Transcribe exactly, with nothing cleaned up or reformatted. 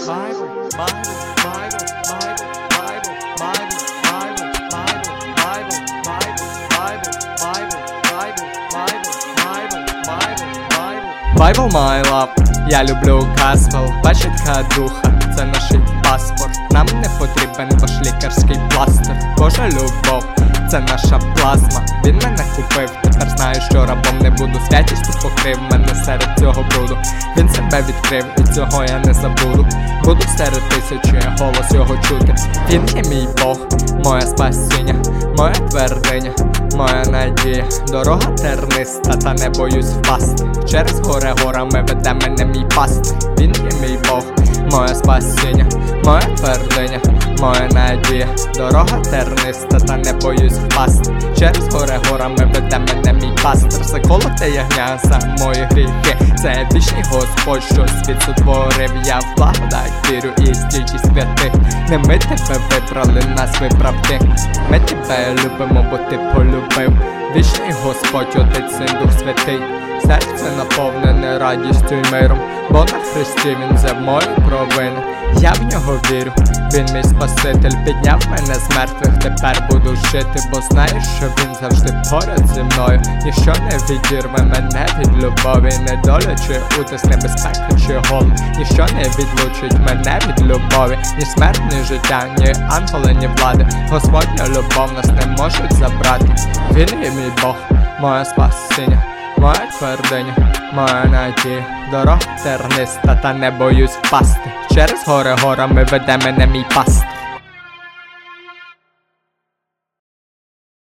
Bible, Bible, Bible, Bible, Bible, Bible, Bible, Bible, Bible, Bible, Bible, Bible, Bible, Bible, Bible. Bible my love, я люблю Gospel, бачитка духа, це наш паспорт. Нам не потрібен ваш лікарський пластир. Божа любов, це наша плазма. Він мене купив, тепер знаю, що рабом не буду. Святістю покрив мене серед цього бруду. Він себе відкрив, і цього я не забуду. Буду серед тисячі, голос його чути. Він є мій Бог, моє спасіння, моя твердиня, моя надія. Дорога терниста, та не боюсь впасти. Через горе горами веде мене мій пастир. Він є мій Бог, моє спасіння, моя твердиня, моя надія. Дорога терниста, та не боюсь впасти. Через горе горами веде мене мій пастир. Заколоте ягня за мої гріхи. Це вічний Господь, що світ сотворив. Я в благодать вірю і стільки святих. Не ми тебе вибрали, нас вибрав ти. Ми тебе любимо, бо ти полюбив. Вічний Господь, Отець, Син, Дух Святий. Серце наповнене радістю й миром, бо на Христі Він взяв мої провини. Я в нього вірю, Він мій Спаситель. Підняв мене з мертвих, тепер буду жити, бо знаю, що Він завжди поряд зі мною. Ніщо не відірве мене від любові, недоля чи утиск, небезпека чи голод. Ніщо не відлучить мене від любові, ні смерть, ні життя, ні ангели, ні влади. Господня любов нас не можуть забрати. Він є мій Бог, моє спасіння, моя твердиня, моя надія. Дорога терниста, та не боюсь впасти. Через горе горами веде мене мій пастир.